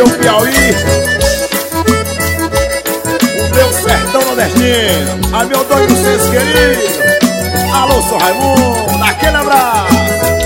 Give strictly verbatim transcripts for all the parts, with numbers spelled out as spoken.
meu Piauí, o meu sertão nordestino, a meu doido senso querido. Alô, sou Raimundo, aquele abraço.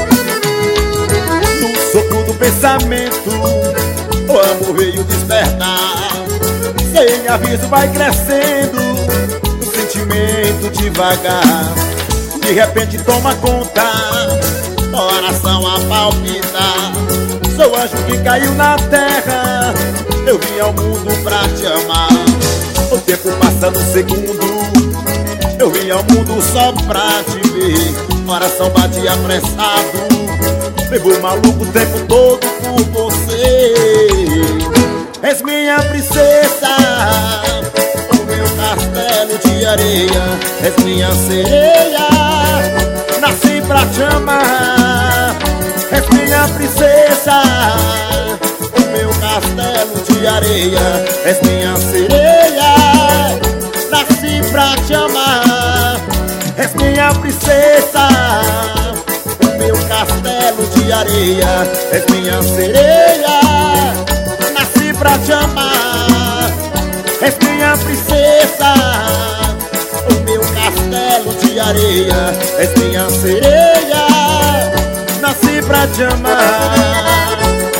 No sopro do pensamento, o amor veio despertar. Sem aviso vai crescendo o sentimento devagar. De repente toma conta, coração a palpitar. Sou anjo que caiu na terra, eu vim ao mundo pra te amar. O tempo passa no segundo, eu vim ao mundo só pra te ver. Coração bate apressado, vivo maluco o tempo todo por você. És minha princesa, o meu castelo de areia. És minha sereia, nasci pra te amar. És minha princesa, o meu castelo de areia. És minha sereia, nasci pra te amar. És minha princesa, o meu castelo de areia. És minha sereia, nasci pra te amar. És minha princesa, o meu castelo de areia. És minha sereia, nasci pra te amar.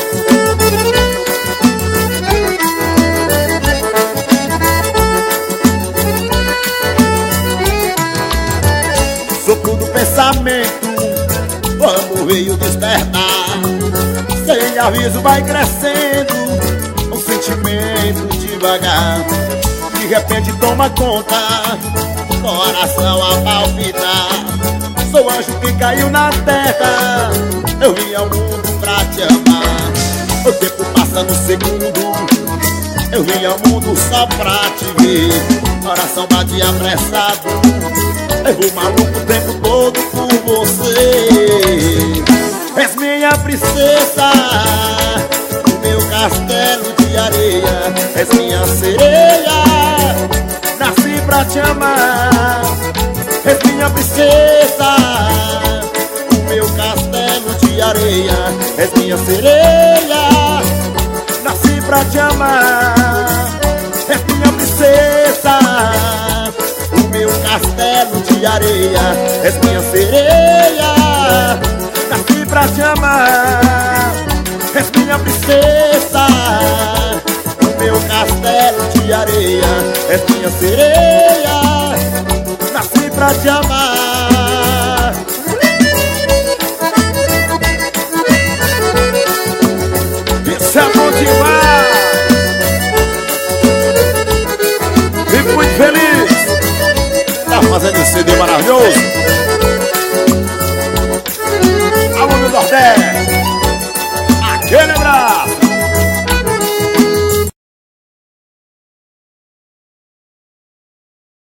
Sopro do pensamento, o amor veio despertar. Sem aviso vai crescendo o sentimento devagar. De repente toma conta, coração a palpitar. Sou anjo que caiu na terra, eu vim ao mundo pra te amar. O tempo passa no segundo, eu vim ao mundo só pra te ver. Coração bate apressado, eu vou maluco o tempo todo por você. És minha princesa, o meu castelo de areia. És minha sereia, nasci pra te amar. És minha princesa, o meu castelo de areia. És minha sereia, nasci pra te amar. És minha princesa, o meu castelo de areia. És minha sereia, nasci pra te amar. És minha princesa, o meu castelo de areia. És minha sereia, nasci pra te amar. Isso é bom demais. Fico muito feliz. Tá fazendo esse C D maravilhoso. Alô, meu Nordeste, aquele abraço.